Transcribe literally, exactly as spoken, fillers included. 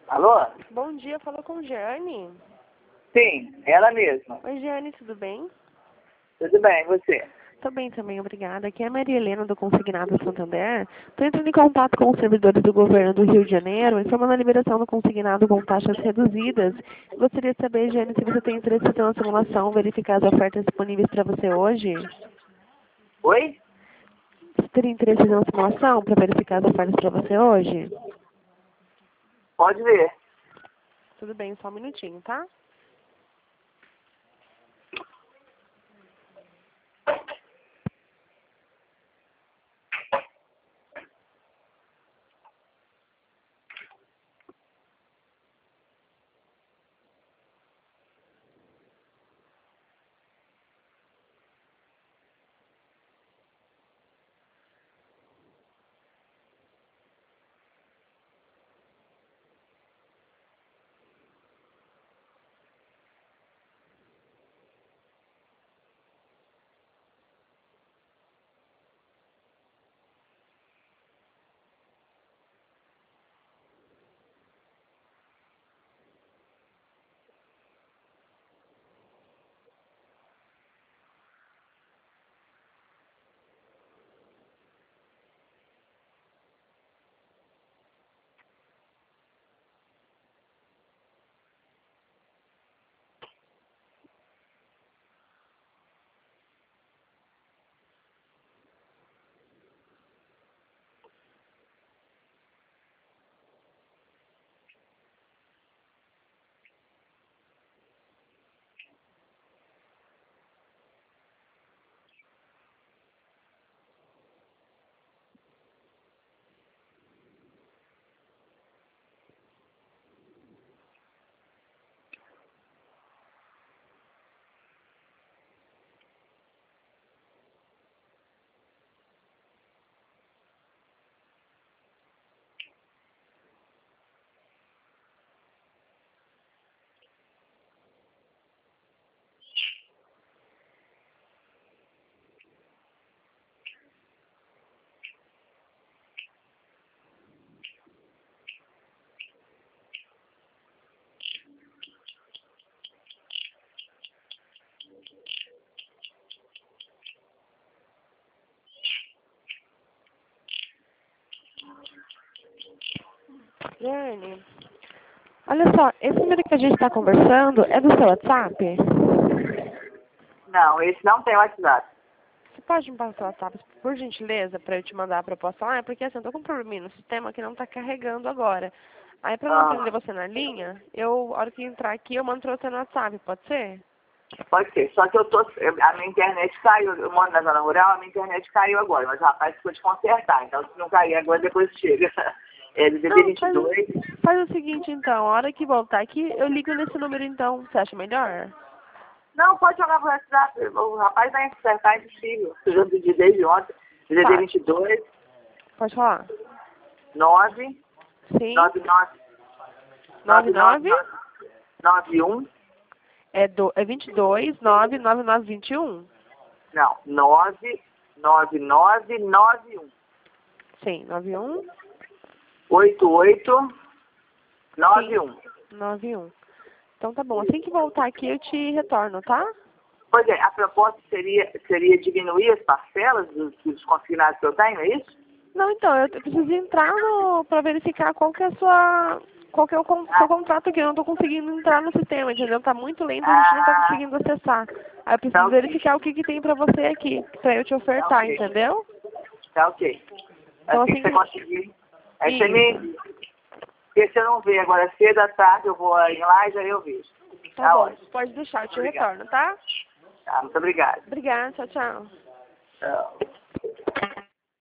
Alô? Bom dia, fala com Jeane. Sim, ela mesma. Oi, Jeane, tudo bem? Tudo bem, e você? Tô bem também, obrigada. Aqui é a Maria Helena, do Consignado Santander. Estou entrando em contato com os servidores do governo do Rio de Janeiro, informando a liberação do consignado com taxas reduzidas. Gostaria de saber, Jeane, se você tem interesse em ter uma simulação, verificar as ofertas disponíveis para você hoje. Oi? Você teria interesse em ter uma simulação para verificar as ofertas para você hoje? Pode ver. Tudo bem, só um minutinho, tá? Jeane, olha só, esse número que a gente está conversando é do seu WhatsApp? Não, esse não tem WhatsApp. Você pode me passar o WhatsApp, por gentileza, para eu te mandar a proposta lá? É porque assim, eu tô com um probleminha no sistema que não tá carregando agora. Aí para não Ah, atender você na linha, eu, a hora que entrar aqui, eu mando pra você no WhatsApp, pode ser? pode ser. Só que eu tô. eu- A minha internet caiu. Eu moro na zona rural, a minha internet caiu agora. Mas o rapaz ficou de consertar. Então, se não cair agora, depois chega. É do Não, D D vinte e faz, dois. faz o seguinte então, a hora que voltar aqui, eu ligo nesse número então, você acha melhor? Não, pode jogar pro WhatsApp. O rapaz vai consertar, é impossível. Eu já pedi desde ontem. D D Tá, vinte e dois, pode falar? nove, Sim, nove nove, nove nove nove, nove nove um. é, do, é vinte e dois, nove nove nove vinte e um? Não, nove nove nove nove um. Sim, nove um, oito oito sim, nove um. nove um. Então tá bom, assim que voltar aqui eu te retorno, tá? Pois é, a proposta seria, seria diminuir as parcelas dos, dos consignados que eu tenho, é isso? Não, então, eu eu preciso entrar no, pra verificar qual que é a sua, qual que é o con- seu Ah, contrato aqui. Eu não tô conseguindo entrar no sistema, entendeu? Tá muito lento, a gente não tá ah, conseguindo acessar. Aí eu tá preciso ok, verificar o que que tem pra você aqui, pra eu te tá ofertar, ok, entendeu? tá ok. Então Assim que assim você que... conseguir. Aí você Isso, me... Porque se eu não ver agora cedo à tarde, eu vou aí lá e já eu vejo. tá Tá bom, ótimo. pode deixar, eu te Obrigado. retorno, tá? Tá, muito obrigado. Obrigada, tchau, tchau. Tchau.